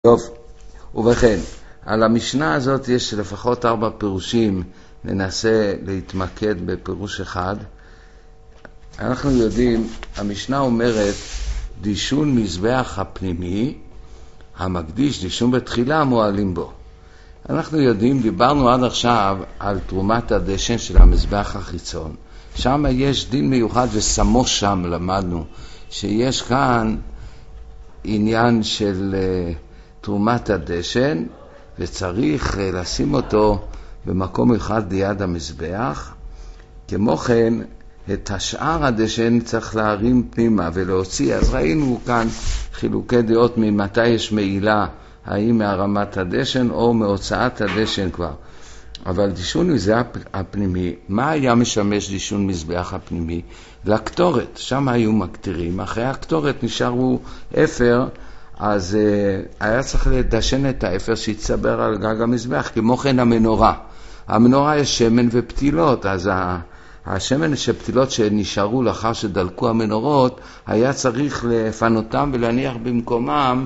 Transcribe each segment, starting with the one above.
טוב, ובכן, על המשנה הזאת יש לפחות 4 פירושים, ננסה להתמקד בפירוש אחד. אנחנו יודעים, המשנה אומרת, דישון מזבח הפנימי, המקדיש דישון בתחילה מועלים בו. אנחנו יודעים, דיברנו עד עכשיו על תרומת הדשן של המזבח החיצון. שם יש דין מיוחד ושמו שם למדנו, שיש כאן עניין של תרומת הדשן, וצריך לשים אותו במקום אחד ליד המזבח. כמו כן, את השאר הדשן צריך להרים פנימה ולהוציא. אז ראינו כאן חילוקי דעות ממתי יש מעילה, האם מהרמת הדשן או מהוצאת הדשן כבר. אבל דישון מזבח הפנימי, מה היה משמש דישון מזבח הפנימי? לקטורת, שם היו מקטירים, אחרי הקטורת נשארו אפר, אז היה צריך לדשן את האפר שיצבר על גג המזבח. כמו כן המנורה, המנורה יש שמן ופתילות, אז השמן שפתילות שנשארו לאחר שדלקו המנורות, היה צריך לפנותם ולהניח במקומם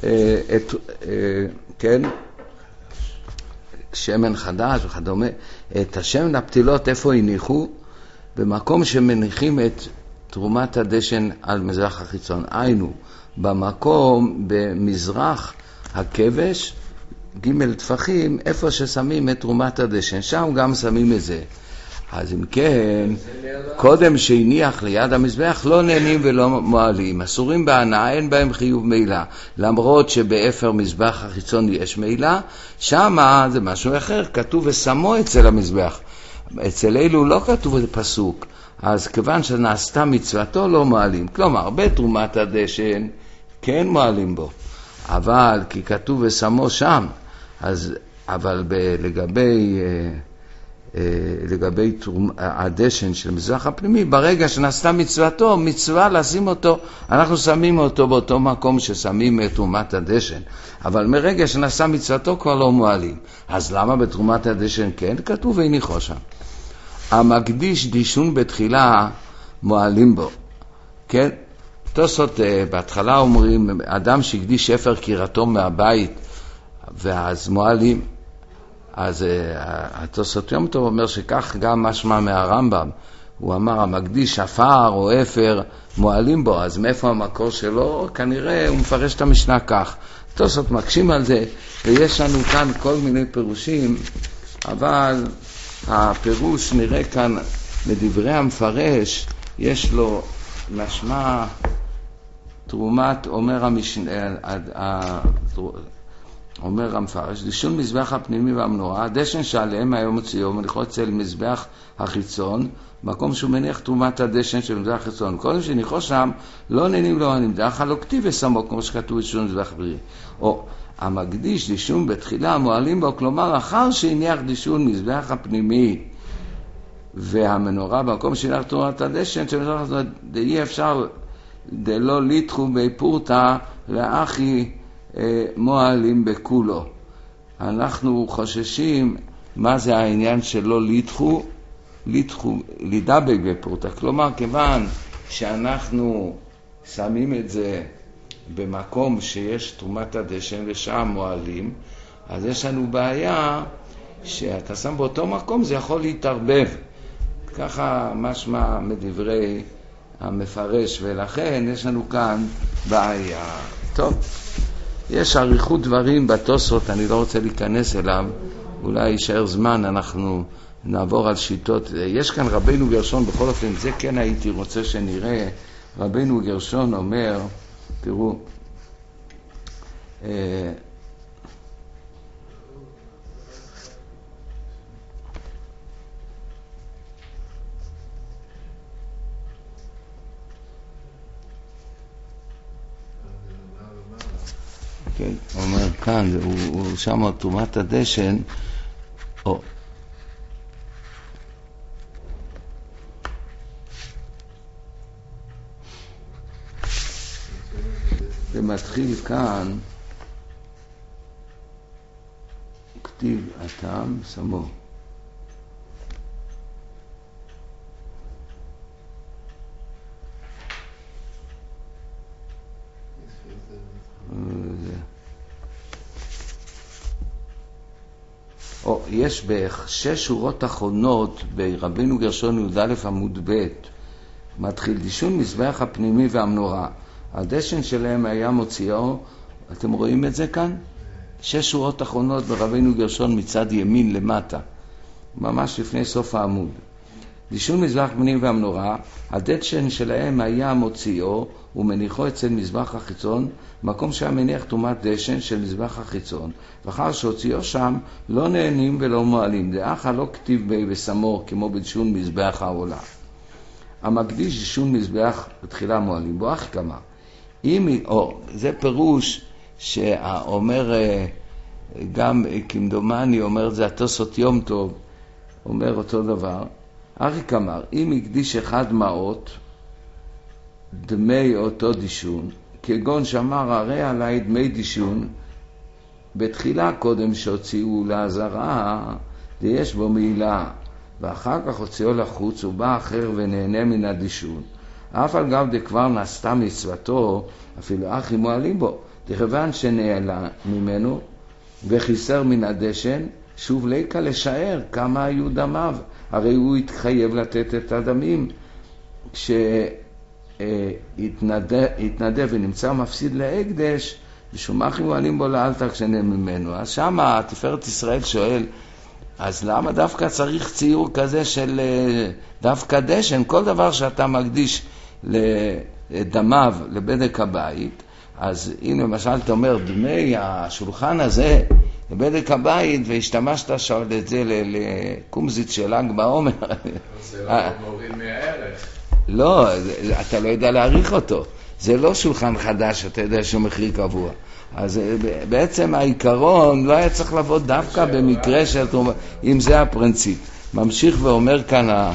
כן, שמן חדש וכדומה. את השמן הפתילות איפה הניחו? במקום שמניחים את תרומת הדשן על מזבח החיצון, היינו במקום במזרח הכבש, ג' טפחים, איפה ששמים את תרומת הדשן, שם גם שמים את זה. אז אם כן, קודם שהניח ליד המזבח לא נהנים ולא מועלים, אסורים בהנאה, אין בהם חיוב מילה, למרות שבאפר מזבח החיצון יש מילה, שם זה משהו אחר, כתוב ושמו אצל המזבח. אצל אלו לא כתוב את פסוק, אז כיוון שנעשתה מצוותו לא מועלים, כלומר בתרומת הדשן כן מועלים בו, אבל כי כתוב ושמו שם, אז אבל לגבי הדשן של מזבח הפנימי, ברגע שנעשתה מצוותו, מצווה לשים אותו, אנחנו שמים אותו באותו מקום ששמים את תרומת הדשן, אבל מרגע שנעשתה מצוותו כבר לא מועלים. אז למה בתרומת הדשן כן? כתוב והניחו שם. המקדיש דישון בתחילה מועלים בו, כן? תוספות בהתחלה אומרים, אדם שהקדיש ספר קירתו מהבית ואז מועלים, אז התוספות יום טוב אומר שכך גם משמע מהרמב"ם, הוא אמר המקדיש אפר או אפר מועלים בו, אז מאיפה המקור שלו? כנראה הוא מפרש את המשנה כך. תוספות מקשים על זה, ויש לנו כאן כל מיני פירושים, אבל הפירוש נראה כאן מדברי המפרש, יש לו משמע תרומת, אומר המפרש, דישון מזבח הפנימי והמנורה, הדשן שעליהם היום מוציאו מניחו אצל מזבח החיצון, מקום שהוא מניח תרומת הדשן של מזבח החיצון. קודם שניחו שם, לא נהנים לא נמדח, לא כתיב ושמו, כמו שכתוב דישון מזבח הפנימי. או המקדיש דישון בתחילה מועלים בו, כלומר אחר שהניח דישון מזבח הפנימי והמנורה במקום שהניח תרומת הדשן של מזבח החיצון, אי אפשר דלא ליתחו בפורתא לאחי מועלים בכולו. אנחנו חוששים מה זה העניין שלא ליתחו לידבק בפורתא, כלומר כיוון שאנחנו שמים את זה במקום שיש תרומת הדשן ושם מועלים, אז יש לנו בעיה שאתה שם באותו מקום זה יכול להתערבב, ככה משמע מדברי המפרש, ולכן יש לנו כאן בעיה. טוב, יש עריכות דברים בתוספות, אני לא רוצה להיכנס אליו, אולי יישאר זמן, אנחנו נעבור על שיטות. יש כאן רבינו גרשון, בכל אופן זה כן הייתי רוצה שנראה. רבינו גרשון אומר, תראו, כן, הוא אומר כאן, הוא שם תרומת הדשן, זה מתחיל כאן, כתיב הטעם שמו. יש בשש שורות אחרונות ברבינו גרשון י"א עמוד ב' מתחיל דישון מזבח הפנימי והמנורה. הדשן שלהם היה מוציאו, אתם רואים את זה כאן? שש שורות אחרונות ברבינו גרשון מצד ימין למטה, ממש לפני סוף העמוד. דישון מזבח הפנימי והמנורה, הדשן שלהם היה מוציאו ומניחו אצל מזבח החיצון, מקום שהיה מניח תומת דשן של מזבח החיצון, ואחר שהוציאו שם לא נהנים ולא מועלים, דאחה לא כתיב בי וסמור כמו בדישון מזבח העולה. המקדיש דישון מזבח בתחילה מועלים בו, אך כמה זה פירוש שאומר גם כמדומני אומר את זה התוספות יום טוב, אומר אותו דבר. אריק אמר, אם הקדיש אחד מעות דמי אותו דישון, כגון שאמר הרי עלי דמי דישון, בתחילה קודם שהוציאו לעזרה, יש בו מעילה, ואחר כך הוציאו לחוץ, ובא אחר ונהנה מן הדישון. אף על גב דכבר נעשתה מצוותו, אפילו אחי מועלים בו, דכיוון שנעלה ממנו וחיסר מן הדשן, שוב ליקה לשער כמה היו דמיו, הרי הוא התחייב לתת את הדמים, שהתנדב ונמצא מפסיד להקדש, ושום אחי מועלים בו לאלתר כשנהם ממנו. אז שמה תפארת ישראל שואל, אז למה דווקא צריך ציור כזה של דווקא דשן? כל דבר שאתה מקדיש לדמיו, לבדק הבית, אז הנה למשל אתה אומר, דמי השולחן הזה לבדק הבית, והשתמשת את זה לקומזית של ל"ג בעומר. זה לא מוריד מהערך. לא, אתה לא יודע להעריך אותו. זה לא שולחן חדש, אתה יודע שהוא מחיר קבוע. אז בעצם העיקרון לא היה צריך לבוא דווקא במקרה של תרומה, אם זה הפרינציפ. ממשיך ואומר כאן,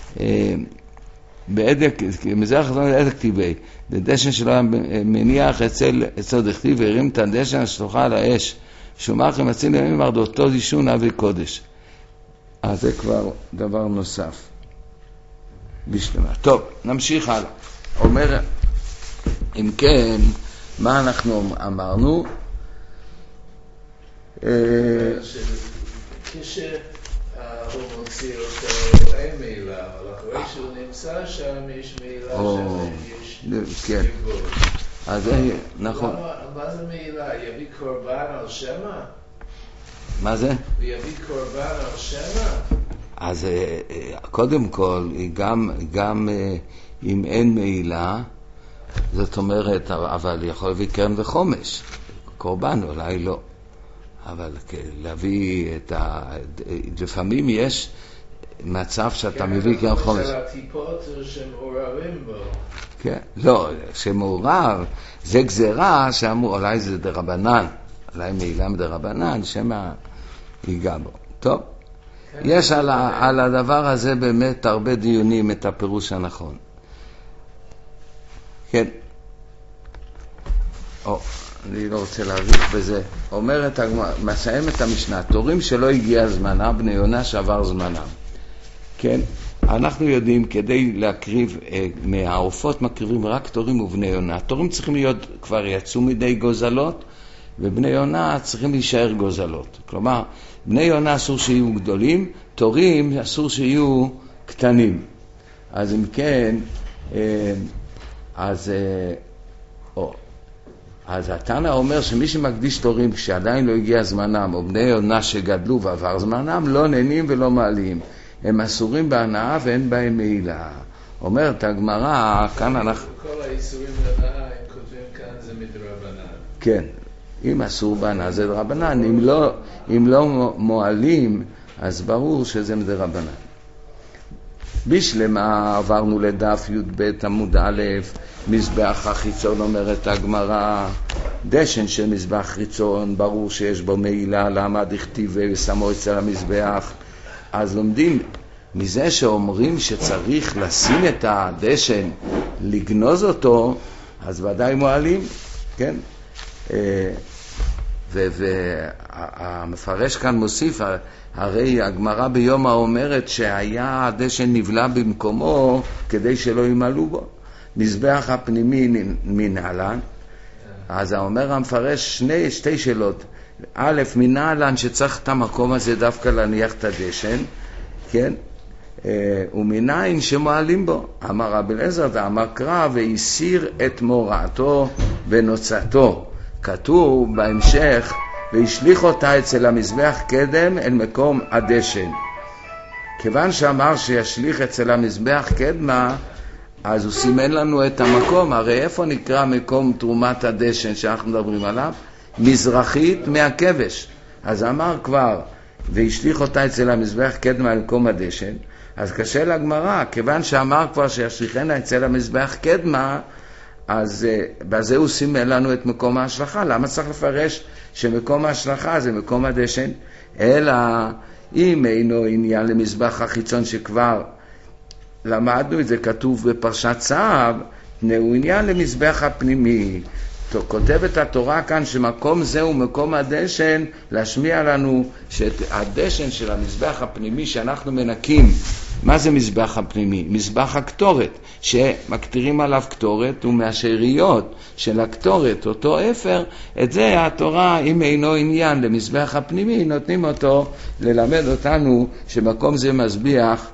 בעדק, מזרח חזון לעדק כתיבי, בדשן שלו מניח אצל דכתיב והרים את הדשן השלוחה על האש, שומח ומציל ימים מרדותו דישון אבי קודש. אז זה כבר דבר נוסף. בשלמה. טוב, נמשיך הלאה. אומר, אם כן, מה אנחנו אמרנו? כשהוא מוציא אותו אין מילה, אבל אחרי שהוא נמצא שם יש מילה שיש דיבור. אז נכון. מה זה מילה? יביא קורבן על שמה? מה זה? ויביא קורבן על שמה? אז קודם כל, גם אם אין מילה, זאת אומרת, אבל יכול להביא קרן וחומש, קורבן אולי לא, אבל להביא לפעמים יש מצב שאתה מביא קרן וחומש. של הטיפות שמעוררים בו. כן, לא, שמעורר, זה גזירה שאמרו, אולי זה דרבנן, אולי מילה מדרבנן, שמה ייגע בו. טוב, יש על הדבר הזה באמת הרבה דיונים את הפירוש הנכון. כן. אני לא רוצה להאריך בזה. אומרת הגמרא, מסיים את המשנה, תורים שלא הגיע זמנה, בני יונה שעבר זמנם. כן, אנחנו יודעים, כדי להקריב, מהעופות מקריבים רק תורים ובני יונה. תורים צריכים להיות, כבר יצאו מדי גוזלות, ובני יונה צריכים להישאר גוזלות. כלומר, בני יונה אסור שיהיו גדולים, תורים אסור קטנים. אז אם כן, אז התנא אומר שמי שמקדיש תורים כשעדיין לא הגיע זמנם, או בני יונה שגדלו ועבר זמנם, לא נהנים ולא מעלים. הם אסורים בהנאה ואין בהם מעילה. אומרת הגמרא, כאן אנחנו... כל האיסורים בהנאה, הם כותבים כאן, זה מדרבנן. כן, אם אסור בהנאה זה דרבנן, אם לא מועלים, אז ברור שזה מדרבנן. בשלמה עברנו לדף י"ב עמוד א', מזבח החיצון, אומרת הגמרא, דשן של מזבח חיצון, ברור שיש בו מעילה, למה דכתיב ושמו אצל המזבח. אז לומדים מזה שאומרים שצריך לשים את הדשן, לגנוז אותו, אז ודאי מועלים, כן? והמפרש כאן מוסיף, הרי הגמרא ביומא אומרת שהיה הדשן נבלע במקומו כדי שלא ימלאו בו. מזבח הפנימי מנהלן, אז אומר המפרש שתי שאלות, א', מנהלן שצריך את המקום הזה דווקא להניח את הדשן, כן? ומנין שמועלים בו. אמר רבי אליעזר דאמר קרא והסיר את מורעתו ונוצתו. כתוב בהמשך והשליך אותה אצל המזבח קדם אל מקום הדשן. כיוון שאמר שישליך אצל המזבח קדמה, אז הוא סימן לנו את המקום. הרי איפה נקרא מקום תרומת הדשן שאנחנו מדברים עליו? מזרחית מהכבש. אז אמר כבר והשליך אותה אצל המזבח קדמה אל מקום הדשן. אז קשה לגמרא, כיוון שאמר כבר שישליכנה אצל המזבח קדמה, אז בזה הוא סימן לנו את מקום ההשלכה. למה צריך לפרש שמקום ההשלכה זה מקום הדשן? אלא אם אינו עניין למזבח החיצון שכבר למדנו את זה, כתוב בפרשת צו, הוא עניין למזבח הפנימי. כותבת התורה כאן שמקום זה הוא מקום הדשן, להשמיע לנו שהדשן של המזבח הפנימי שאנחנו מנקים. מה זה מזבח הפנימי? מזבח הקטורת, שמקטירים עליו קטורת, ומהשאריות של הקטורת, אותו אפר, את זה התורה, אם אינו עניין למזבח הפנימי, נותנים אותו ללמד אותנו שמקום זה מזבח,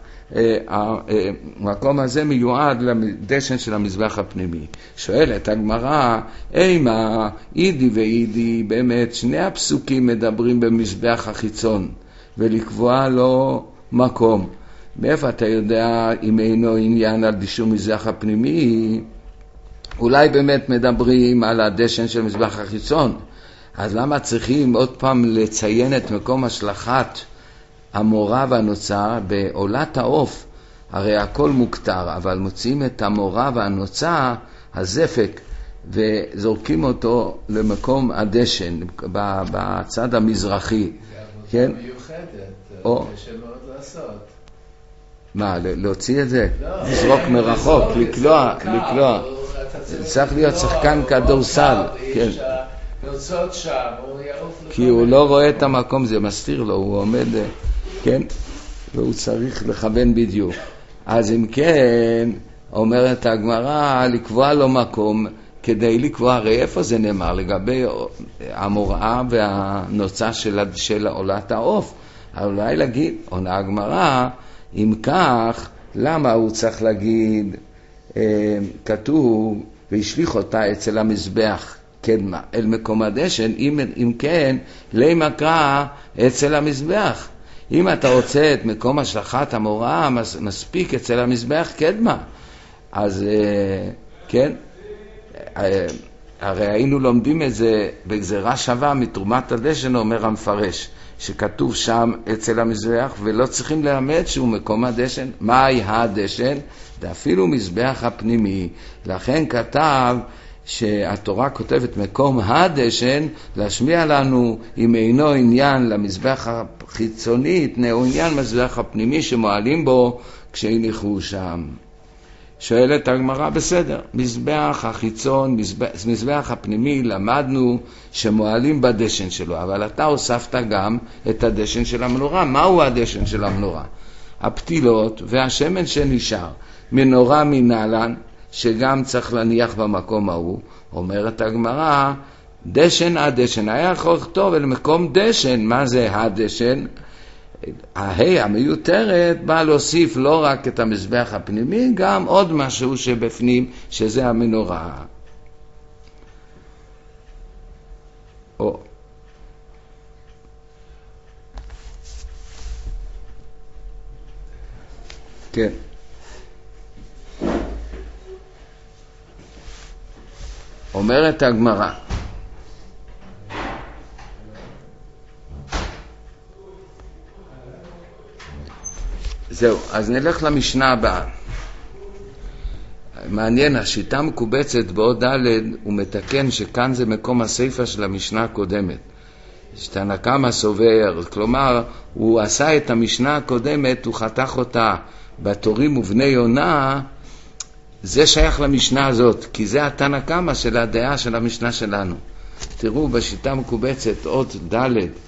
המקום הזה מיועד לדשן של המזבח הפנימי. שואלת הגמרא, אימה אידי ואידי, באמת שני הפסוקים מדברים במזבח החיצון ולקבוע לו מקום. מאיפה אתה יודע אם אינו עניין על דישור מזבח הפנימי? אולי באמת מדברים על הדשן של מזבח החיצון, אז למה צריכים עוד פעם לציין את מקום השלכת המורה והנוצה בעולת העוף? הרי הכל מוקטר, אבל מוצאים את המורה והנוצה, הזפק, וזורקים אותו למקום הדשן בצד המזרחי. זה עבודה מיוחדת, קשה מאוד לעשות. מה, להוציא את זה? לזרוק מרחוק, לקלוע. צריך להיות שחקן כדורסל. נוצות שם, כי הוא לא רואה את המקום, זה מסתיר לו, הוא עומד, כן? והוא צריך לכוון בדיוק. אז אם כן, אומרת הגמרא, לקבוע לו מקום, כדי לקבוע, הרי איפה זה נאמר? לגבי המוראה והנוצה של עולת העוף. אולי להגיד, עונה הגמרא, אם כך, למה הוא צריך להגיד, כתוב, והשליך אותה אצל המזבח קדמה, אל מקום הדשן, אם כן, למה קרא אצל המזבח? אם אתה רוצה את מקום השלכת המוראה, מספיק אצל המזבח קדמה. אז כן, הרי היינו לומדים את זה בגזרה שווה מתרומת הדשן, אומר המפרש, שכתוב שם אצל המזבח, ולא צריכים ללמד שהוא מקום הדשן. מהי הדשן? זה אפילו מזבח הפנימי. לכן כתב שהתורה כותבת מקום הדשן, להשמיע לנו אם אינו עניין למזבח החיצוני, תנאו עניין מזבח הפנימי שמועלים בו כשהניחו שם. שואלת הגמרא, בסדר, מזבח החיצון, מזבח הפנימי, למדנו שמועלים בדשן שלו, אבל אתה הוספת גם את הדשן של המנורה. מהו הדשן של המנורה? הפתילות והשמן שנשאר, מנורה מנהלן, שגם צריך להניח במקום ההוא. אומרת הגמרא, דשן הדשן, היה יכול לכתוב אל מקום דשן. מה זה הדשן? המיותרת באה להוסיף לא רק את המזבח הפנימי, גם עוד משהו שבפנים, שזה המנורה. כן. אומרת הגמרא, זהו, אז נלך למשנה הבאה. מעניין, השיטה מקובצת בעוד ד' הוא מתקן שכאן זה מקום הסיפה של המשנה הקודמת. תנא קמא סובר, כלומר, הוא עשה את המשנה הקודמת, הוא חתך אותה בתורים ובני יונה, זה שייך למשנה הזאת, כי זה התנא קמא של הדעה של המשנה שלנו. תראו, בשיטה מקובצת עוד ד'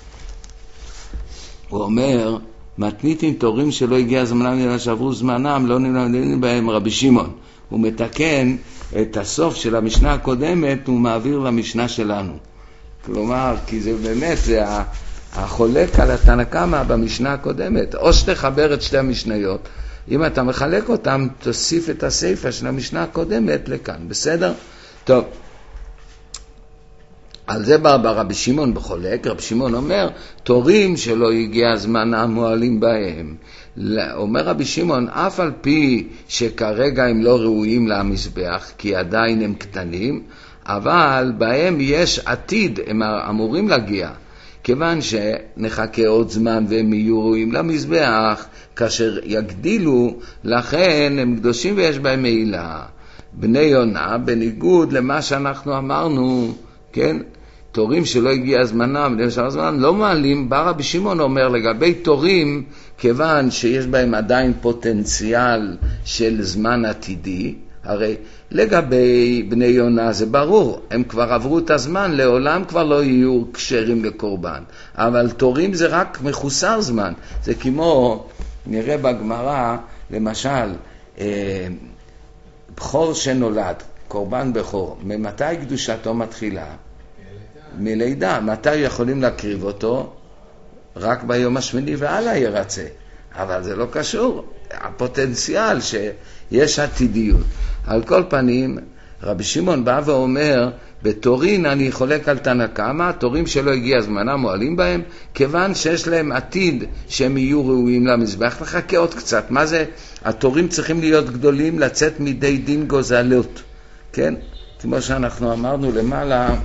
הוא אומר, מתניתים תורים שלא הגיע זמנם אלא שעברו זמנם, לא נלמדים בהם רבי שמעון. הוא מתקן את הסוף של המשנה הקודמת, הוא מעביר למשנה שלנו. כלומר, כי זה באמת, זה החולק על התנא קמא במשנה הקודמת. או שתחבר את שתי המשניות, אם אתה מחלק אותם, תוסיף את הסיפא של המשנה הקודמת לכאן, בסדר? טוב. על זה בא רבי שמעון בחולק. רבי שמעון אומר, תורים שלא הגיע הזמן מועלים בהם. אומר רבי שמעון, אף על פי שכרגע הם לא ראויים למזבח, כי עדיין הם קטנים, אבל בהם יש עתיד, הם אמורים להגיע. כיוון שנחכה עוד זמן והם יהיו ראויים למזבח, כאשר יגדילו, לכן הם קדושים ויש בהם מעילה. בני יונה, בניגוד למה שאנחנו אמרנו, כן? תורים שלא הגיע הזמנם, לא מעלים. בא רבי שמעון אומר לגבי תורים, כיוון שיש בהם עדיין פוטנציאל של זמן עתידי, הרי לגבי בני יונה זה ברור, הם כבר עברו את הזמן, לעולם כבר לא יהיו כשרים לקורבן. אבל תורים זה רק מחוסר זמן. זה כמו, נראה בגמרא, למשל, בחור שנולד, קורבן בחור, ממתי קדושתו מתחילה? מלידה. מתי יכולים להקריב אותו? רק ביום השמיני והלאה ירצה. אבל זה לא קשור. הפוטנציאל שיש עתידיות. על כל פנים, רבי שמעון בא ואומר, בתורין אני חולק על תנא קמא, תורים שלא הגיע זמנם מועלים בהם, כיוון שיש להם עתיד שהם יהיו ראויים למזבח. נחכה עוד קצת. מה זה? התורים צריכים להיות גדולים, לצאת מידי דין גוזלות. כן? כמו שאנחנו אמרנו למעלה,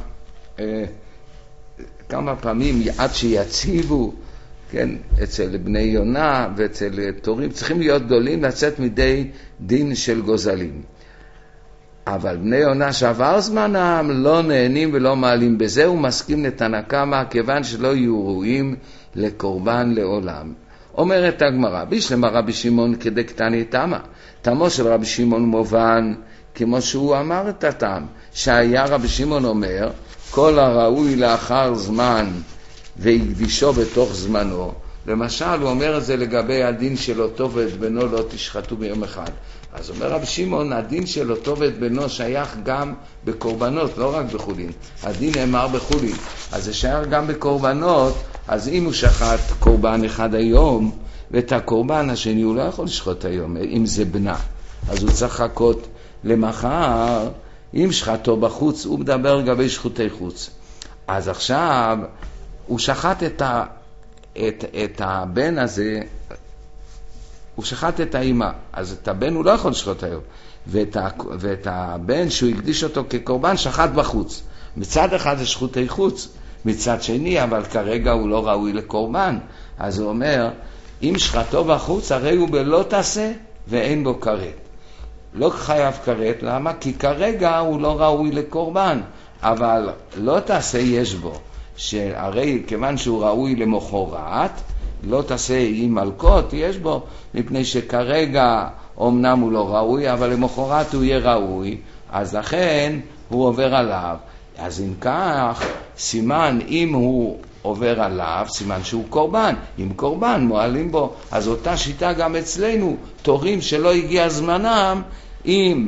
כמה פעמים עד שיציבו, כן, אצל בני יונה ואצל תורים צריכים להיות גדולים, לצאת מידי דין של גוזלים. אבל בני יונה שעבר זמנם לא נהנים ולא מעלים בזה, הוא מסכים לתנא קמא, כיוון שלא יהיו ראויים לקורבן לעולם. אומרת הגמרא, בישלמה רבי שמעון כדקתני תמא. תמו של רבי שמעון מובן כמו שהוא אמר את הטעם, שהיה רבי שמעון אומר, כל הראוי לאחר זמן והקדישו בתוך זמנו. למשל, הוא אומר את זה לגבי הדין של אותו ואת בנו לא תשחטו ביום אחד. אז אומר רבי שמעון, הדין של אותו ואת בנו שייך גם בקורבנות, לא רק בחולין. הדין נאמר בחולין, אז זה שייך גם בקורבנות. אז אם הוא שחט קורבן אחד היום, ואת הקורבן השני הוא לא יכול לשחוט היום, אם זה בנה. אז הוא צריך לחכות למחר. אם שחטו בחוץ, הוא מדבר לגבי שחוטי חוץ. אז עכשיו הוא שחט את הבן הזה, הוא שחט את האמא, אז את הבן הוא לא יכול לשחוט היום, ואת הבן שהוא הקדיש אותו כקורבן שחט בחוץ. מצד אחד זה שחוטי חוץ, מצד שני, אבל כרגע הוא לא ראוי לקורבן. אז הוא אומר, אם שחטו בחוץ, הרי הוא בלא תעשה ואין בו כרת. לא חייב כרת, למה? כי כרגע הוא לא ראוי לקורבן, אבל לא תעשה יש בו, שהרי כיוון שהוא ראוי למחרת, לא תעשה עם מלכות יש בו, מפני שכרגע אמנם הוא לא ראוי, אבל למחרת הוא יהיה ראוי, אז לכן הוא עובר עליו. אז אם כך, סימן אם הוא עובר עליו, סימן שהוא קורבן. אם קורבן מועלים בו, אז אותה שיטה גם אצלנו, תורים שלא הגיע זמנם, אם,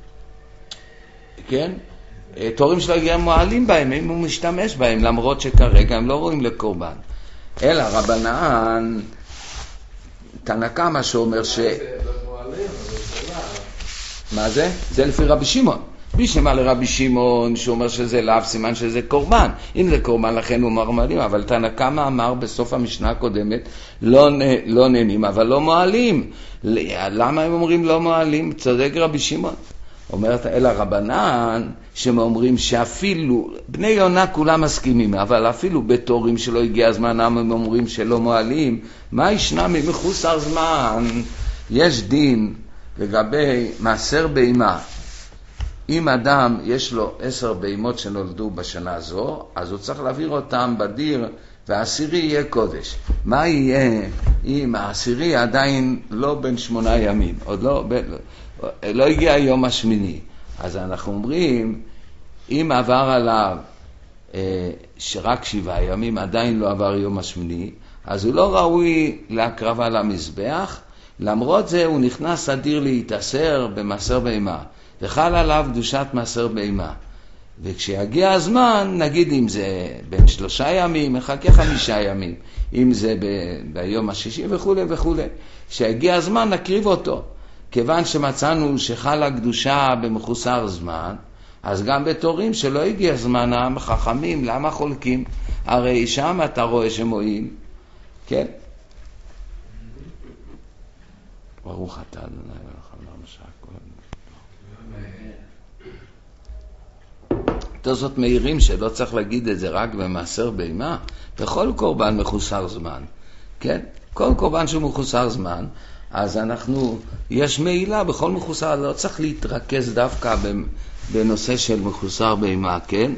כן, תורים שלא הגיע מועלים בהם, אם הוא משתמש בהם, למרות שכרגע הם לא רואים לקורבן. אלא רבנן, תנא קמא שאומר מה זה? זה לפי רבי שמעון. בישלמה לרבי שמעון שאומר שזה לאו, סימן שזה קורבן. אם זה קורבן לכן הוא אומר מועלים, אבל תנא קמא אמר בסוף המשנה הקודמת לא נהנים אבל לא מועלים. למה הם אומרים לא מועלים? צודק רבי שמעון. אומרת אלא רבנן שאומרים שאפילו בני יונה כולם מסכימים, אבל אפילו בתורים שלא הגיע הזמן הם אומרים שלא מועלים. מה ישנה ממחוסר זמן? יש דין לגבי מעשר בהמה. אם אדם יש לו 10 בהמות שנולדו בשנה זו, אז הוא צריך להעביר אותם בדיר, והעשירי יהיה קודש. מה יהיה אם העשירי עדיין לא בין 8 ימים, עוד לא הגיע היום השמיני? אז אנחנו אומרים, אם עבר עליו שרק 7 ימים, עדיין לא עבר יום השמיני, אז הוא לא ראוי להקרבה למזבח, למרות זה הוא נכנס הדיר להתאסר במעשר בהמה. וחל עליו קדושת מעשר בהמה. וכשיגיע הזמן, נגיד אם זה בין 3 ימים, מחכה 5 ימים, אם זה ביום השישי וכו' וכו'. כשיגיע הזמן נקריב אותו. כיוון שמצאנו שחלה קדושה במחוסר זמן, אז גם בתורים שלא הגיע זמנם, חכמים, למה חולקים? הרי שם אתה רואה שמועיל, כן? ברוך אתה אדוני מלך העולם שהכל. תוספות מעירים שלא צריך להגיד את זה רק במעשר בהמה, בכל קורבן מחוסר זמן, כן? כל קורבן שהוא מחוסר זמן, אז יש מעילה בכל מחוסר, לא צריך להתרכז דווקא בנושא של מחוסר בהמה, כן?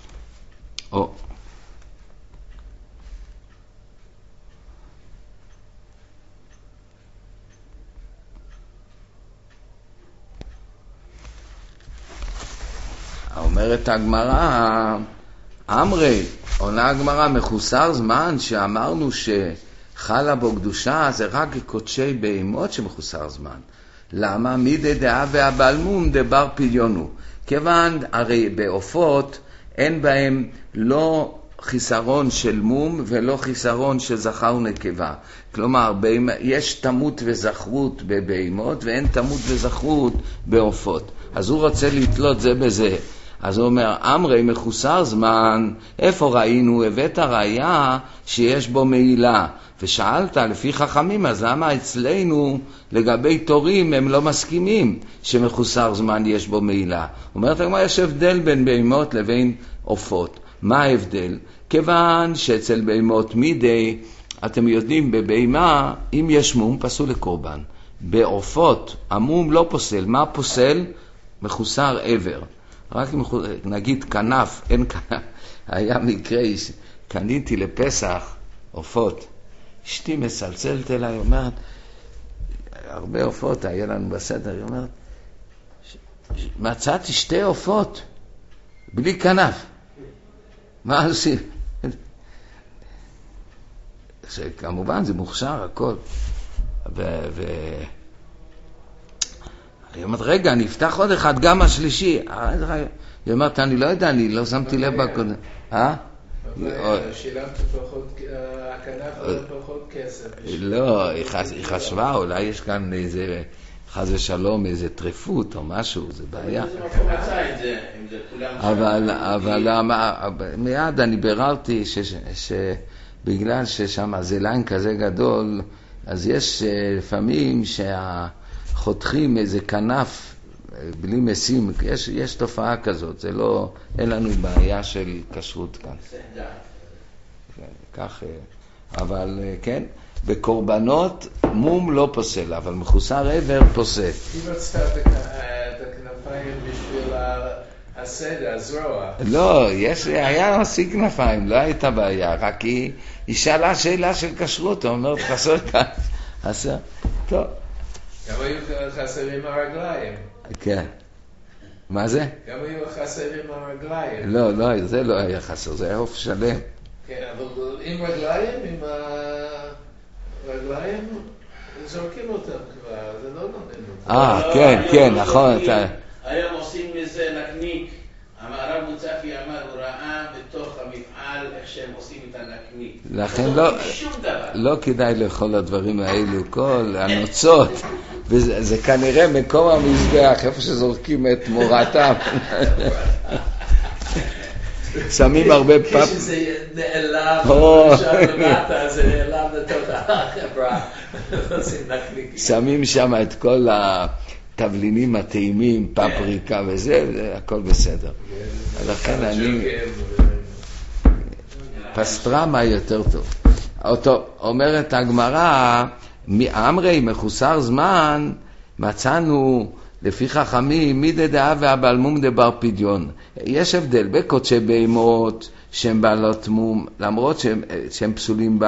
אומרת הגמרא, אמרי, עונה הגמרא, מחוסר זמן שאמרנו שחלה בו קדושה, זה רק קודשי בהמות שמחוסר זמן. למה? מידי דעה והבלמום דבר פדיונו. כיוון הרי בעופות אין בהם לא חיסרון של מום ולא חיסרון של זכר ונקבה. כלומר, יש תמות וזכרות בבהמות ואין תמות וזכרות בעופות. אז הוא רוצה לתלות זה בזה. אז הוא אומר, אמרי מחוסר זמן, איפה ראינו? הבאת ראיה שיש בו מעילה. ושאלת לפי חכמים, אז למה אצלנו לגבי תורים הם לא מסכימים שמחוסר זמן יש בו מעילה? אומרת הגמרא, יש הבדל בין בהמות לבין עופות. מה ההבדל? כיוון שאצל בהמות מידי, אתם יודעים, בבהמה, אם יש מום, פסול לקורבן. בעופות, המום לא פוסל. מה פוסל? מחוסר עבר. רק אם נגיד כנף, אין כנף. היה מקרה, קניתי לפסח עופות. אשתי מסלצלת אליי, אומרת, הרבה עופות היה לנו בסדר, היא אומרת, מצאתי 2 עופות, בלי כנף. מה עושים? כמובן זה מוכשר הכל. היא אומרת, רגע, אני אפתח עוד אחד, גם השלישי. היא אומרת, אני לא יודע, אני לא שמתי לב בקודם. שילמת פחות, הכנף עולה פחות כסף. לא, היא חשבה, אולי יש כאן איזה, חס ושלום, איזה טריפות או משהו, זה בעיה. אבל מיד אני ביררתי שבגלל ששם זה ליין כזה גדול, אז יש לפעמים חותכים איזה כנף בלי משים, יש תופעה כזאת, זה לא, אין לנו בעיה של כשרות כאן. כך, אבל כן, בקורבנות מום לא פוסל, אבל מחוסר עבר פוסל. אם רצתה את הכנפיים בשביל הסדר, הזרוע. לא, היה מספיק כנפיים, לא הייתה בעיה, רק היא שאלה שאלה של כשרות, אומרת חסר כאן, חסר, טוב. גם היו חסרים הרגליים. כן. מה זה? גם היו חסרים הרגליים. לא, זה לא היה חסר, זה היה עוף שלם. כן, אבל עם רגליים, עם הרגליים, זורקים אותם כבר, זה לא נותן אותם. כן, נכון. היום עושים מזה נקניק. הרב מוצפי אמר, הוא ראה בתוך המפעל איך שהם עושים את הנקניק. לכן לא כדאי לאכול הדברים האלו, כל הנוצות, וזה כנראה מקום המזבח, איפה שזורקים את מורתם. שמים הרבה פאפ. כשזה נעלם, שם למטה, זה נעלם לתוך החברה. עושים נקניק. שמים שם את כל התבלינים הטעימים, פפריקה וזה, הכל בסדר. לכן אני... פסטרמה יותר טוב. אומרת הגמרא, אמרי מחוסר זמן, מצאנו לפי חכמים מידי דעה והבלמום דבר פדיון. יש הבדל בקודשי בהמות שהם בעלות מום, למרות שהם פסולים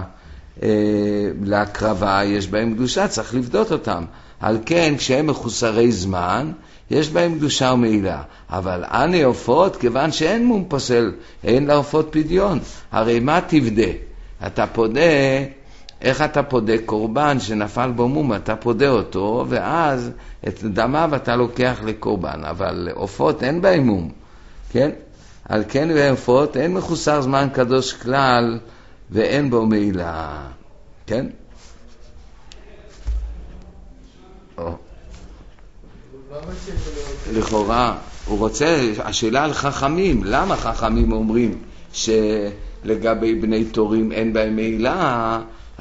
להקרבה, יש בהם קדושה, צריך לבדות אותם. על כן, כשהם מחוסרי זמן, יש בהם קדושה ומעילה. אבל אני עופות, כיוון שאין מום פוסל, אין לעופות פדיון. הרי מה תבדה? אתה פודה, איך אתה פודה? קורבן שנפל בו מום, אתה פודה אותו, ואז את דמיו אתה לוקח לקורבן. אבל עופות אין בהם מום. כן? על כן ועפות אין מחוסר זמן קדוש כלל ואין בו מעילה, כן? לכאורה, הוא רוצה, השאלה על חכמים, למה חכמים אומרים שלגבי בני תורים אין בהם מעילה?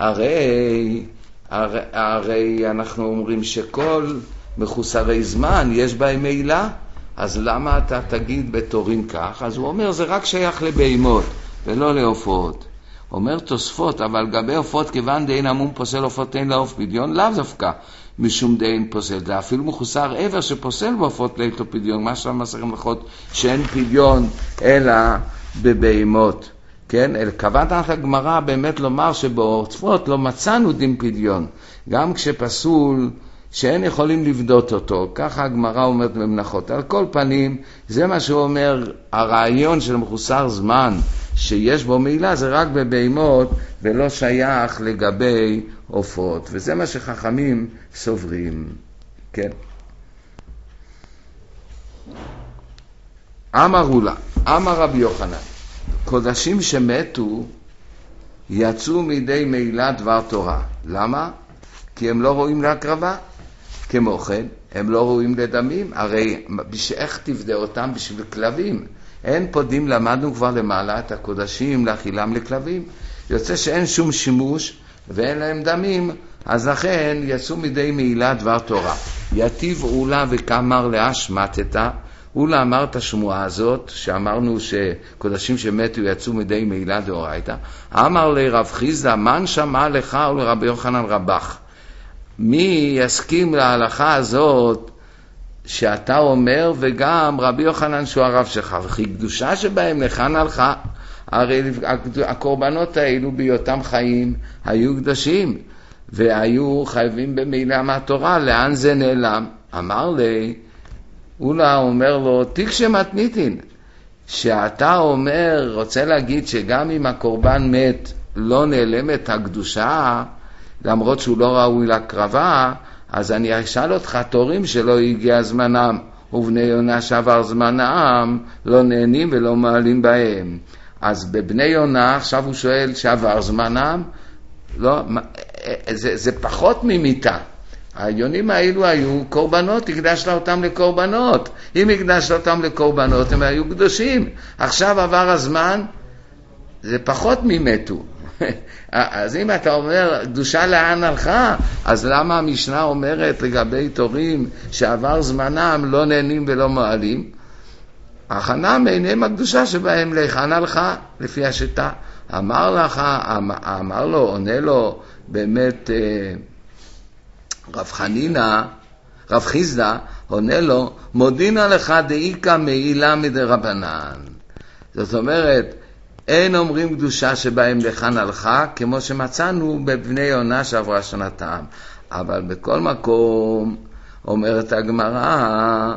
הרי אנחנו אומרים שכל מחוסרי זמן יש בהם מעילה, אז למה אתה תגיד בתורים כך? אז הוא אומר זה רק שייך לבהמות ולא לעופות. אומר תוספות, אבל גבי עופות כיוון דאין המום פוסל עופות אין לעוף פדיון, לאו דווקא משום דאין פוסל, זה אפילו מחוסר עבר שפוסל בעופות לאיתו פדיון, מה שהמסכת מלאכות שאין פדיון אלא בבהמות, כן? כוונת הגמרא באמת לומר שבעופות לא מצאנו דין פדיון, גם כשפסול שאין יכולים לבדות אותו, ככה הגמרא אומרת במנחות. על כל פנים, זה מה שהוא אומר, הרעיון של מחוסר זמן שיש בו מעילה זה רק בבהמות ולא שייך לגבי עופות, וזה מה שחכמים סוברים, כן? אמרו לה, אמר רבי יוחנן, קודשים שמתו יצאו מידי מעילה דבר תורה. למה? כי הם לא רואים להקרבה. כמו כן, הם לא רואים לדמים, הרי איך תפדה אותם בשביל כלבים? אין פודים, למדנו כבר למעלה את הקודשים לאכילם לכלבים. יוצא שאין שום שימוש ואין להם דמים, אז לכן יצאו מידי מעילה דבר תורה. יתיב אולה וכאמר להשמטתה, אולה אמר את השמועה הזאת, שאמרנו שקודשים שמתו יצאו מידי מעילה דאורייתא. אמר לרב חיסדא, מן שמע לך ולרבי יוחנן רבך? מי יסכים להלכה הזאת שאתה אומר, וגם רבי יוחנן שהוא הרב שלך, וכי קדושה שבהם לכאן הלכה, הרי הקורבנות האלו בהיותם חיים היו קדושים והיו חייבים במעילה מהתורה, לאן זה נעלם? אמר לי, אולה אומר לו, תיק שמתניתין, שאתה אומר, רוצה להגיד שגם אם הקורבן מת לא נעלמת הקדושה, למרות שהוא לא ראוי להקרבה, אז אני אשאל אותך, תורים שלא הגיע זמנם, ובני יונה שעבר זמנם, לא נהנים ולא מעלים בהם. אז בבני יונה, עכשיו הוא שואל שעבר זמנם, לא, זה פחות ממיתה. היונים האלו היו קורבנות, הקדשת אותם לקורבנות. אם הקדשת אותם לקורבנות, הם היו קדושים. עכשיו עבר הזמן, זה פחות ממתו. אז אם אתה אומר קדושה לאן הלכה, אז למה המשנה אומרת לגבי תורים שעבר זמנם לא נהנים ולא מעלים? החנם אינם הקדושה שבהם לכאן הלכה, לפי השיטה. אמר לו, עונה לו באמת רב חיסדא, עונה לו, מודינה לך דאיקה מעילה מדרבנן. זאת אומרת, אין אומרים קדושה שבהם לכאן הלכה, כמו שמצאנו בבני יונה שעברה שנתם. אבל בכל מקום, אומרת הגמרא,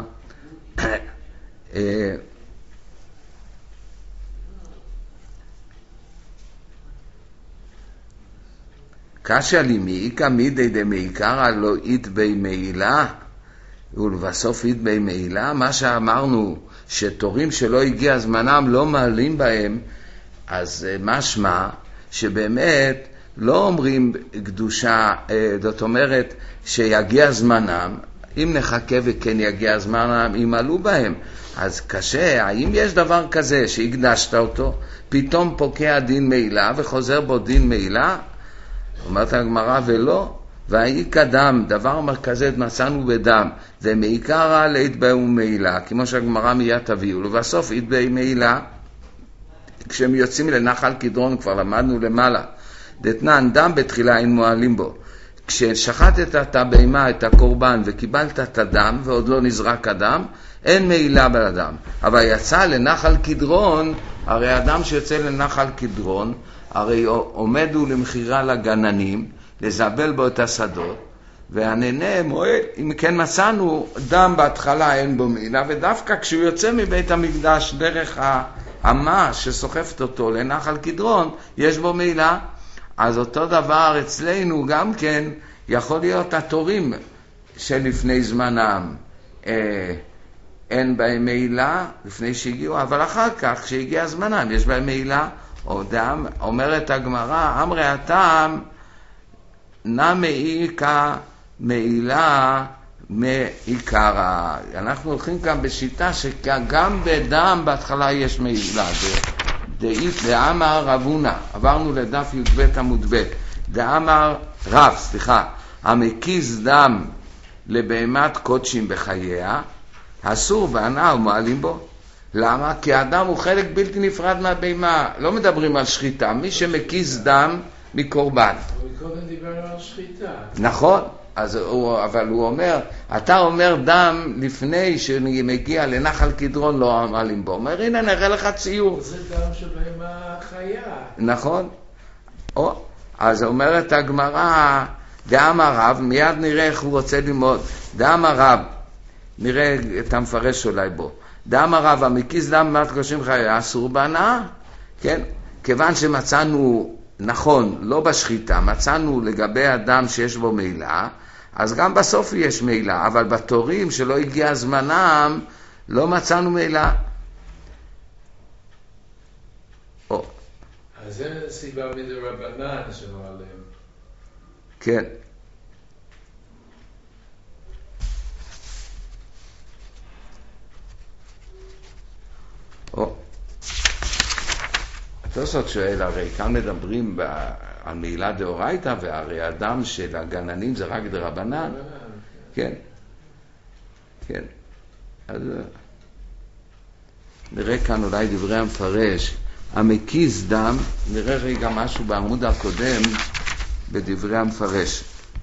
קשיא לי מאיקא מידי דמעיקרא לא אית בי מעילה, ולבסוף אית בי מעילה. מה שאמרנו, שתורים שלא הגיע זמנם לא מעלים בהם, אז משמע שבאמת לא אומרים קדושה, זאת אומרת שיגיע זמנם, אם נחכה וכן יגיע זמנם, ימלאו בהם. אז קשה, האם יש דבר כזה שהקדשת אותו, פתאום פוקע דין מעילה וחוזר בו דין מעילה? אומרת הגמרא ולא, והאי קדם, דבר כזה מצאנו בדם, ומעיקרא להתבאו מעילה, כמו שהגמרא מיד תביאו, ובסוף התבאי מעילה, כשהם יוצאים לנחל קדרון, כבר למדנו למעלה, דתנן דם בתחילה אין מועלים בו. כששחטת את הבהמה, את הקורבן, וקיבלת את הדם, ועוד לא נזרק הדם, אין מעילה בלדם. אבל יצא לנחל קדרון, הרי אדם שיוצא לנחל קדרון, הרי עומדו למחירה לגננים, לזבל בו את השדות, והנהנה מועד, אם כן מצאנו, דם בהתחלה אין בו מעילה, ודווקא כשהוא יוצא מבית המקדש דרך האמה שסוחפת אותו לנחל קדרון, יש בו מעילה. אז אותו דבר אצלנו גם כן יכול להיות התורים שלפני זמנם אין בהם מעילה לפני שהגיעו, אבל אחר כך, כשהגיע זמנם, יש בהם מעילה. אומרת הגמרא, אמרי הטעם, נמי מעילה מעיקרה. אנחנו הולכים כאן בשיטה שגם בדם בהתחלה יש מעילה. דאמר רב הונא, עברנו לדף י"ב עמוד ב', דאמר רב, המקיז דם לבהמת קודשים בחייה, אסור בהנאה ומעלים בו. למה? כי האדם הוא חלק בלתי נפרד מהבהמה. לא מדברים על שחיטה. מי שמקיז דם מקורבן. אבל קודם דיברנו על שחיטה. נכון. אבל הוא אומר, אתה אומר דם לפני שמגיע לנחל קדרון לא מעלים בו. אומר, הנה נראה לך ציור. זה דם של בהמה חיה. נכון. אז אומרת הגמרא, דאמר רב, מיד נראה איך הוא רוצה ללמוד. דאמר רב, נראה את המפרש אולי בו. דאמר רב, המקיז דם במת קודשים בחייה, אסור בהנאה. כן? כיוון שמצאנו, נכון, לא בשחיטה, מצאנו לגבי אדם שיש בו מעילה, אז גם בסוף יש מעילה, אבל בתורים שלא הגיע זמנם, לא מצאנו מעילה. אז זה סיבה מדרבנן שמעלים. כן. התוספות שואל, הרי כאן מדברים על מעילה דאורייתא, והרי הדם של הגננים זה רק דרבנן. כן. כן. אז נראה כאן אולי דברי המפרש. המקיז דם, נראה רגע משהו בעמוד הקודם בדברי המפרש.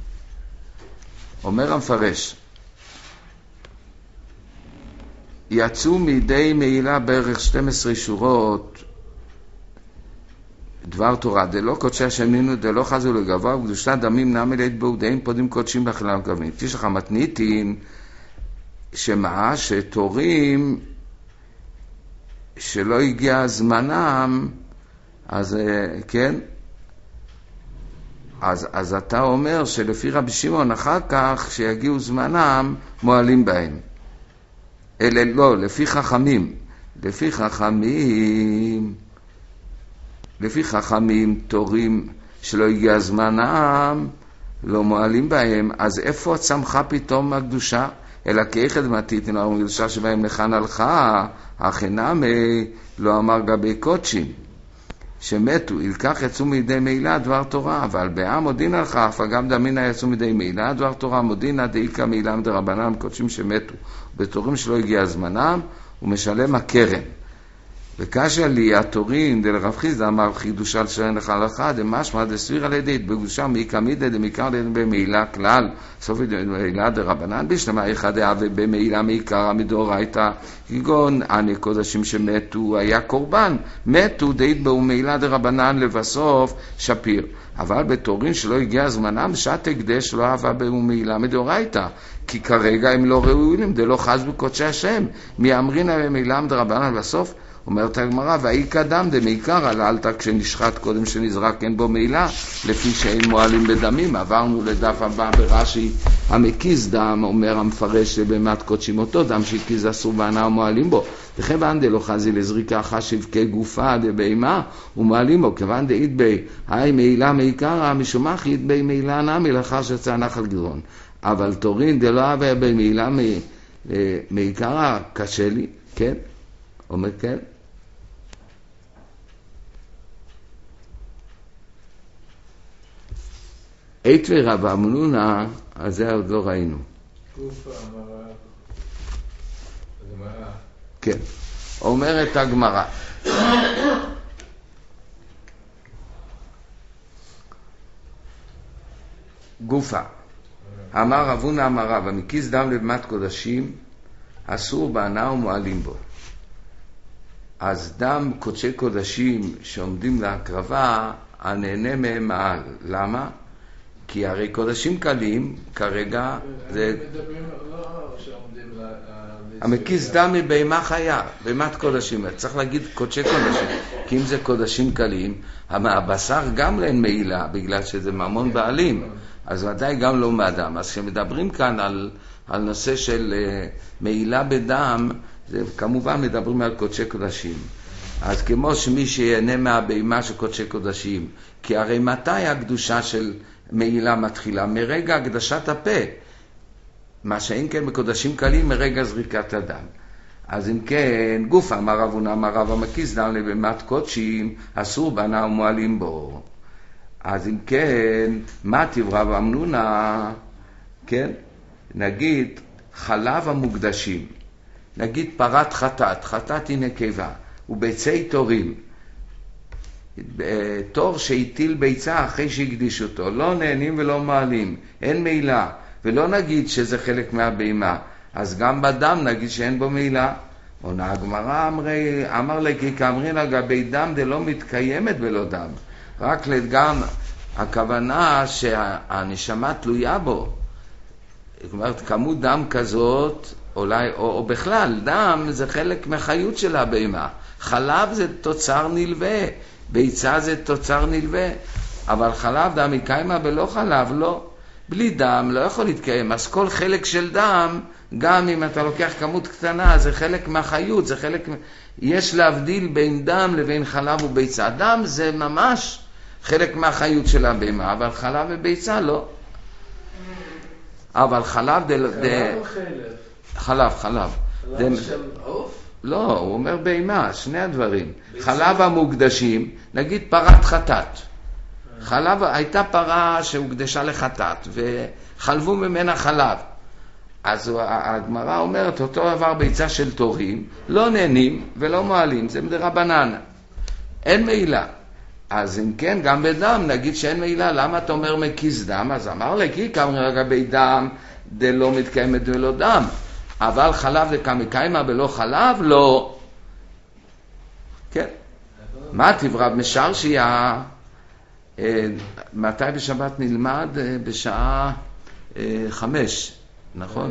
אומר המפרש, יצאו מידי מעילה בערך 12 שורות דבר תורה, דלא קודשי השם נינו, דלא חזו לגבוה, וקדושת דמים נמי לית בו, דאים פודים קודשים בכלל מקווים. תשך המתניתין, שמה? שתורים שלא הגיע זמנם, אז כן, אז אתה אומר שלפי רבי שמעון אחר כך, שיגיעו זמנם, מועלים בהם. אלה לא, לפי חכמים תורים שלא הגיע זמנם, לא מועלים בהם. אז איפה צמחה פתאום הקדושה? אלא כאיכד מתיתין על הקדושה שבהם לכאן הלכה, החינמי לא אמר גבי קודשים שמתו, ילקח יצאו מידי מעילה דבר תורה, אבל בעם מודין הלכה, אף גם דמינה יצאו מידי מעילה דבר תורה, מודינה דאיקה מעילה מדרבנן קודשים שמתו, בתורים שלא הגיע זמנם, הוא משלם הקרן. וקשה לי התורים דלרב חיסדא אמר חידושה על שאין לך הלכה, דמשמע דסביר על ידי התבגושה מעיקמידא דמעיקר במעילה כלל, סופית במעילה דרבנן, בשלמה אחד דאבה במעילה מעיקרא מדאורייתא, כגון עני קודשים שמתו, היה קורבן, מתו דאיתבעו מעילה דרבנן לבסוף שפיר. אבל בתורים שלא הגיע זמנם, שעת הקדש לא אהבה במעילה מדאורייתא, כי כרגע הם לא ראויים, דלא חזו קודשי השם, מי אמרינא במעילה דרבנן לבסוף. אומרת הגמרא, והאי קדם דמעיקרא לעלתא, כשנשחט קודם שנזרק אין בו מעילה, לפי שאין מועלים בדמים. עברנו לדף הבא ברש"י, המקיז דם, אומר המפרש שבהמת קודשים אותו, דם שהקיז אסור בהנאה ומועלים בו. וכיוון דלא חזי לזריקה חשיב כגופה דבהמה ומועלים בו, כיוון דאית בי האי מעילה מעיקרא, משום מה ית בי מעילה נמי לאחר שיצא נחל גדרון. אבל תורין דלא אהבה במעילה מעיקרא, קשה לי, כן? אומר כן? אית ורב אמנונה, אז זה עוד לא ראינו. גופה אמרה. הגמרא. כן. אומרת הגמרא. גופה. אמר רב הונא אמר רב, המקיז דם לבהמת קודשים, אסור בהנאה ומועלים בו. אז דם קודשי קודשים שעומדים להקרבה, הנהנה מהם מעל. למה? כי הרי קודשים קלים, כרגע זה... המקיז דם מבהמה חיה, בהמת קודשים. צריך להגיד קודשי קודשים, כי אם זה קודשים קלים, הבשר גם אין מעילה, בגלל שזה ממון בעלים, אז ודאי גם לא מאדם. אז כשמדברים כאן על על נושא של מעילה בדם, זה כמובן מדברים על קודשי קודשים. אז כמו שמי שיהנה מהבהמה של קודשי קודשים, כי הרי מתי הקדושה של מעילה מתחילה? מרגע הקדשת הפה. מה שאין כן בקודשים קלים מרגע זריקת הדם. אז אם כן, גוף אמר רב הונא אמר רב המקיס דם לבהמת קודשים, אסור בנה ומועלים בו. אז אם כן, מה רב אמנונה? כן? נגיד חלב המוקדשים, נגיד פרת חטאת, חטאת היא נקבה, וביצי תורים, תור שהטיל ביצה אחרי שהקדיש אותו, לא נהנים ולא מעלים, אין מעילה, ולא נגיד שזה חלק מהבהמה, אז גם בדם נגיד שאין בו מעילה. עונה הגמרא אמר לכי כאמרין לגבי דם דלא מתקיימת בלא דם, רק לגם הכוונה שהנשמה תלויה בו. זאת אומרת, כמות דם כזאת, אולי, או בכלל, דם זה חלק מהחיות של הבהמה. חלב זה תוצר נלווה, ביצה זה תוצר נלווה, אבל חלב דם יקיימה בלא חלב, לא. בלי דם לא יכול להתקיים, אז כל חלק של דם, גם אם אתה לוקח כמות קטנה, זה חלק מהחיות, זה חלק, יש להבדיל בין דם לבין חלב וביצה. דם זה ממש חלק מהחיות של הבהמה, אבל חלב וביצה לא. אבל חלב חלב חלב של עוף? לא, הוא אומר בהמה, שני הדברים. חלב המוקדשים, נגיד פרת חטאת. חלב, הייתה פרה שהוקדשה לחטאת, וחלבו ממנה חלב. אז הגמרא אומרת, אותו עבר ביצה של תורים, לא נהנים ולא מעלים, זה מדרבנן. אין מעילה. אז אם כן, גם בדם, נגיד שאין מעילה, למה אתה אומר מקיס דם? אז אמר לכי כאמר לגבי דם, דלא מתקיימת ולא דם. אבל חלב דקמקיימה בלא חלב? לא. כן. מה תברב משרשיה? מתי בשבת נלמד? בשעה 5, נכון?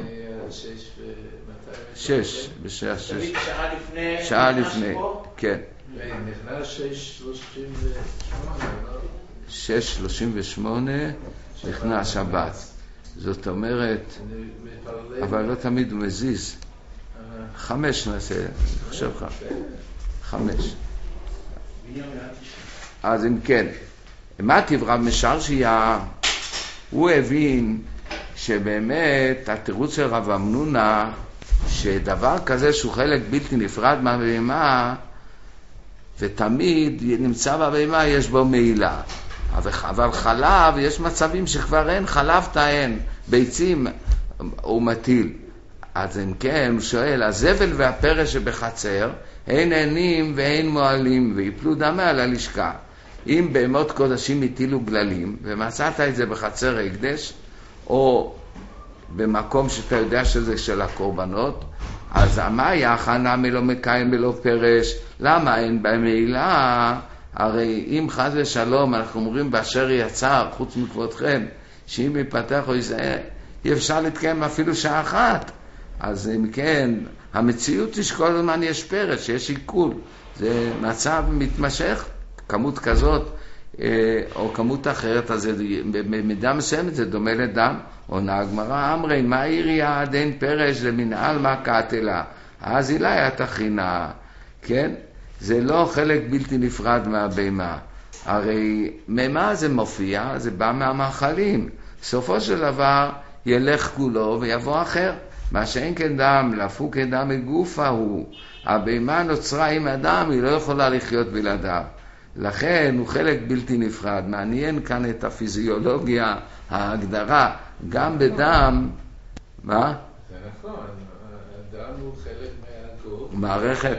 6, בשעה 6. שעה לפני, כן. נכנס 6:38 נכנס שבת. זאת אומרת, אבל לא תמיד הוא מזיז. 5 נעשה, אני חושב 5. אז אם כן, מה תברב משרשיה? הוא הבין שבאמת התירוץ של רב אמנונה, שדבר כזה שהוא חלק בלתי נפרד מהבהמה, ותמיד נמצא בבהמה יש בו מעילה. אבל חלב, יש מצבים שכבר אין, חלב טען, ביצים הוא מטיל. אז אם כן, הוא שואל, הזבל והפרש שבחצר, אין עינים ואין מועלים, ויפלו דמה על הלשכה. אם בהמות קודשים הטילו גללים, ומצאת את זה בחצר הקדש, או במקום שאתה יודע שזה של הקורבנות, אז מה היה הכנה מלא מקיים ולא פרש? למה אין בהם מעילה? הרי אם חס ושלום אנחנו אומרים באשר יצר, חוץ מכבודכם, שאם יפתח או יזהה, אי אפשר להתקיים אפילו שעה אחת. אז אם כן, המציאות היא שכל הזמן יש פרש, יש עיכול. זה מצב מתמשך, כמות כזאת או כמות אחרת, אז במידה מסוימת זה דומה לדם. עונה הגמרא אמרי, מה עיריה עד אין פרש למנהל מה קטלה? אז אולי התחינה, כן? זה לא חלק בלתי נפרד מהבהמה. הרי ממה זה מופיע? זה בא מהמאכלים. סופו של דבר ילך כולו ויבוא אחר. מה שאין כדם, לפוק כדם מגופה הוא. הבהמה נוצרה עם אדם, היא לא יכולה לחיות בלעדיו. לכן הוא חלק בלתי נפרד. מעניין כאן את הפיזיולוגיה, ההגדרה, גם בדם, מה? זה נכון, הדם הוא חלק מהגוף. מערכת.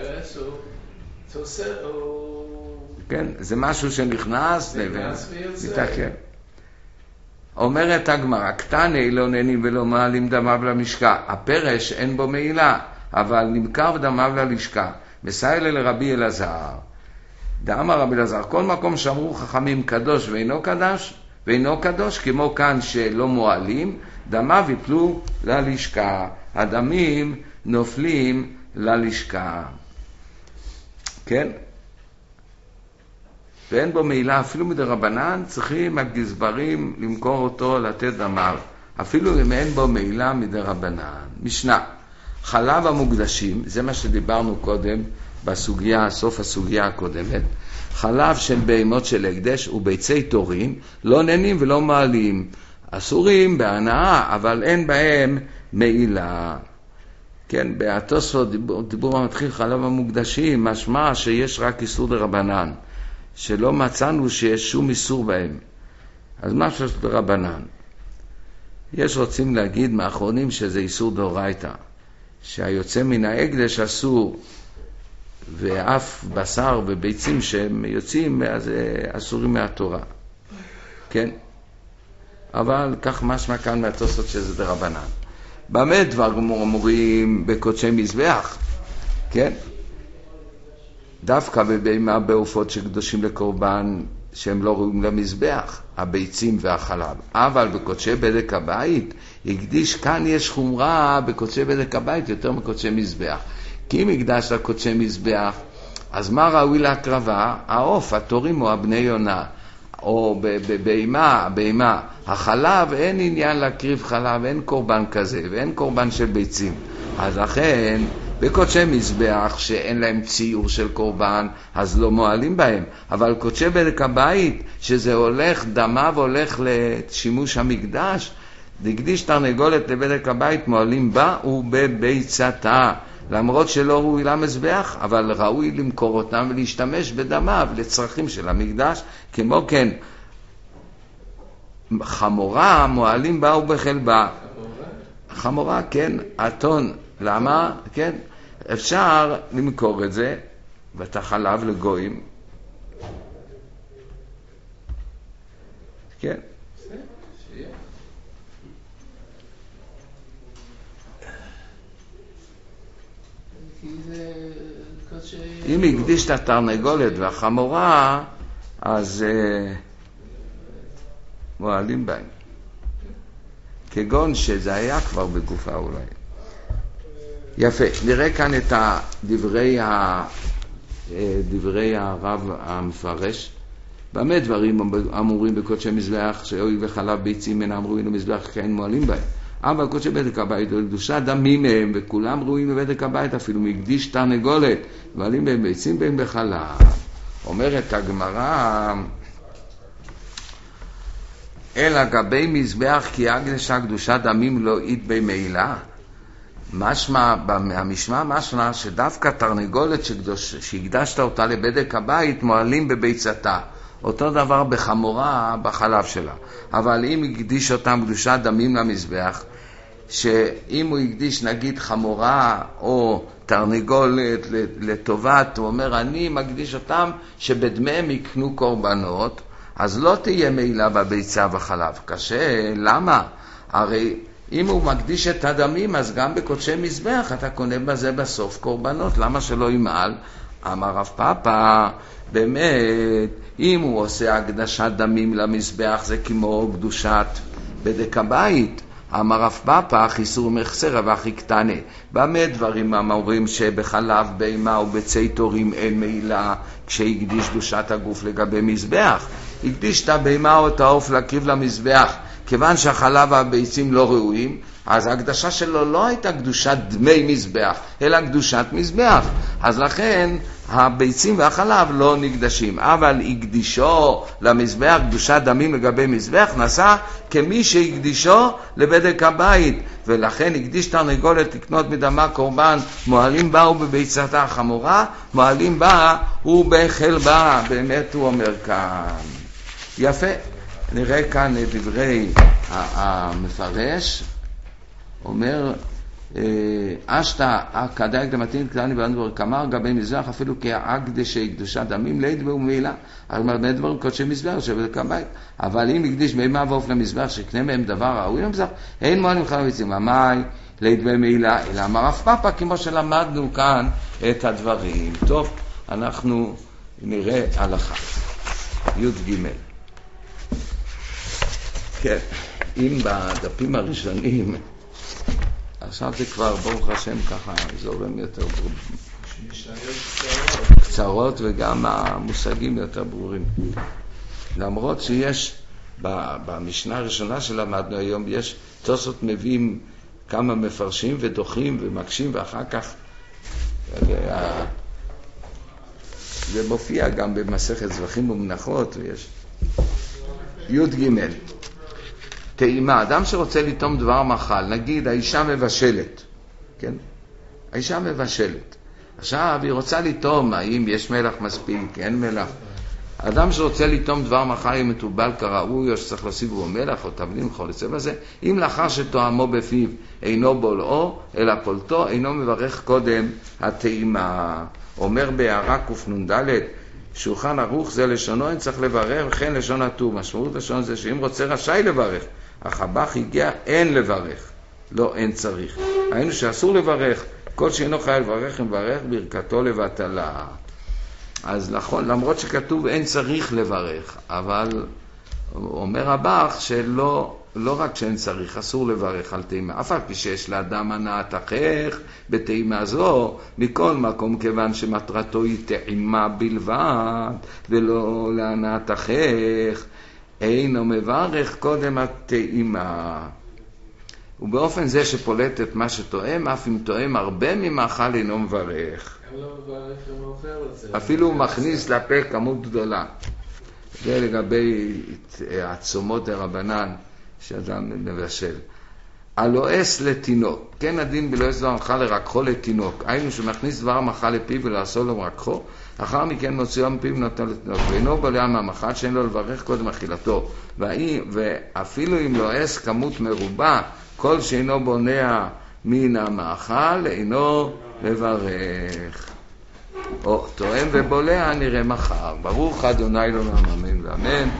כן, זה משהו שנכנס ומתעכב. אומרת הגמרא, קטני לא נהנים ולא מעלים דמיו למשקה. הפרש אין בו מעילה, אבל נמכר דמיו ללשכה. מסיילה לרבי אלעזר. דאמר רבי אלעזר, כל מקום שאמרו חכמים קדוש ואינו קדוש, כמו כאן שלא מועלים, דמיו יפלו ללשכה. הדמים נופלים ללשכה. כן? ואין בו מעילה אפילו מדרבנן, צריכים הגזברים למכור אותו, לתת דמיו. אפילו אם אין בו מעילה מדרבנן. משנה, חלב המוקדשים, זה מה שדיברנו קודם בסוגיה, סוף הסוגיה הקודמת, חלב של בהמות של הקדש וביצי תורים לא נהנים ולא מעלים, אסורים בהנאה, אבל אין בהם מעילה. כן, בתוספות דיבור המתחיל חלב המוקדשים, משמע שיש רק איסור דרבנן, שלא מצאנו שיש שום איסור בהם. אז מה של דרבנן? יש רוצים להגיד מאחרונים שזה איסור דאורייתא, שהיוצא מן ההקדש אסור, ואף בשר וביצים שהם יוצאים אז אסורים מהתורה. כן? אבל כך משמע כאן מהתוספות שזה דרבנן. במה דברים אמורים בקודשי מזבח? כן? דווקא בבהמה בעופות שקדושים לקורבן שהם לא ראויים למזבח, הביצים והחלב. אבל בקודשי בדק הבית, הקדיש, כאן יש חומרה בקודשי בדק הבית יותר מקודשי מזבח. כי אם הקדש לקודשי מזבח, אז מה ראוי להקרבה? העוף, התורים או הבני יונה. או בהמה, החלב, אין עניין להקריב חלב, אין קורבן כזה, ואין קורבן של ביצים. אז לכן, בקודשי מזבח שאין להם ציור של קורבן, אז לא מועלים בהם. אבל קודשי בדק הבית, שזה הולך, דמיו הולך לשימוש המקדש, הקדיש תרנגולת לבדק הבית, מועלים בה ובביצתה. למרות שלא ראוי למזבח, אבל ראוי למכור אותם ולהשתמש בדמיו לצרכים של המקדש. כמו כן, חמורה מועלים בה ובחלבה. חמורה, כן, אתון. למה? כן, אפשר למכור את זה, ואת החלב לגויים. כן. אם הקדיש את התרנגולת והחמורה, אז מועלים בהם. כגון שזה היה כבר בגופה אולי. יפה, נראה כאן את דברי הרב המפרש. במה דברים אמורים בקודשי מזבח, שהואיל וחלב ביצים אינם ראויים למזבח, כן מועלים בהם. אבל קודשי בדק הבית לקדושת דמים מהם, וכולם ראויים בבדק הבית, אפילו מקדיש תרנגולת, מועלים בהם ביצים בהם בחלב. אומרת הגמרא, אלא גבי מזבח כי הקדשה קדושת דמים לא אית במעילה. משמע, משמע שדווקא תרנגולת שהקדשת אותה לבדק הבית מועלים בביצתה. אותו דבר בחמורה בחלב שלה. אבל אם הקדיש אותם קדושת דמים למזבח, שאם הוא הקדיש נגיד חמורה או תרנגולת לטובת, הוא אומר אני מקדיש אותם שבדמיהם יקנו קורבנות, אז לא תהיה מעילה בביצה וחלב. קשה, למה? הרי אם הוא מקדיש את הדמים, אז גם בקודשי מזבח אתה קונה בזה בסוף קורבנות, למה שלא ימעל? אמר רב פאפא, באמת, אם הוא עושה הקדשת דמים למזבח, זה כמו קדושת בדק הבית. אמר רב פאפא, חיסור מחסר רווח יקטנה. במה דברים אמורים שבחלב בהמה ובצי תורים אין מעילה, כשהקדיש קדושת הגוף לגבי מזבח? הקדיש את הבהמה או את העוף להקריב למזבח, כיוון שהחלב והביצים לא ראויים, אז ההקדשה שלו לא הייתה קדושת דמי מזבח, אלא קדושת מזבח. אז לכן הביצים והחלב לא נקדשים. אבל הקדישו למזבח קדושת דמים לגבי מזבח, נעשה כמי שהקדישו לבדק הבית. ולכן הקדיש תרנגולת לקנות מדמה קורבן, מועלים בה ובביצתה החמורה, מועלים בה ובחלבה. באמת הוא אומר כאן. יפה. נראה כאן את דברי המפרש. אומר, אשתא כדאי קדמתין קטני ברנדבר כמר גבי מזבח אפילו כהקדשי קדושת דמים לית ומעילה. אז הרבה דברים קודשי מזבח שבדק הבית. אבל אם הקדיש בהמה ועוף למזבח שקנה מהם דבר ראוי למזבח, אין מועלים חלב ביצים. המאי לית ומעילה, אלא אמר רב פאפא, כמו שלמדנו כאן את הדברים. טוב, אנחנו נראה הלכה י"ג. כן, אם בדפים הראשונים, עכשיו זה כבר ברוך השם ככה זורם יותר קצרות וגם המושגים יותר ברורים. למרות שיש במשנה הראשונה שלמדנו היום, יש תוספות מביאים כמה מפרשים ודוחים ומקשים, ואחר כך זה מופיע גם במסכת זבחים ומנחות, ויש י' ג' טעימה. אדם שרוצה לטעום דבר מאכל, נגיד האישה מבשלת, כן? האישה מבשלת. עכשיו היא רוצה לטעום, האם יש מלח מספיק, אין מלח. האדם שרוצה לטעום דבר מאכל אם מטובל כראוי, או שצריך להוסיף בו מלח או תבלין חול לצבע זה, אם לאחר שטועמו בפיו אינו בולעו, אלא פולטו, אינו מברך קודם הטעימה. אומר בהערה קנ"ד, שולחן ערוך זה לשונו, אין צריך לברך, וכן לשון הטור. משמעות לשון זה שאם רוצה רשאי לברך, אך הבח הגיע אין לברך, לא אין צריך. היינו שאסור לברך, כל שאינו חייב לברך, מברך ברכתו לבטלה. אז נכון, למרות שכתוב אין צריך לברך, אבל אומר הבח שלא רק שאין צריך, אסור לברך על טעימה. אף על פי שיש לאדם הנאת אחך בטעימה זו, מכל מקום כיוון שמטרתו היא טעימה בלבד, ולא להנאת אחך, אינו מברך קודם הטעימה. ובאופן זה שפולט את מה שטועם, אף אם טועם הרבה ממאכל אינו מברך. אפילו הוא מכניס לפה כמות גדולה. זה לגבי הצומות הרבנן שאדם מבשל. הלועס לתינוק, כן הדין בלועס דבר מאכל לרקחו לתינוק, היינו שמכניס דבר מאכל לפיו ולעשו לו רקחו, אחר מכן מוציאו מפיו ונותן לתינוק, ואינו בולע מהמאכל שאין לו לברך קודם אכילתו, ואפילו אם לועס כמות מרובה, כל שאינו בונע מן המאכל אינו מברך. או טועם ובולע נראה מחר. ברוך ה' לעולם אמן ואמן.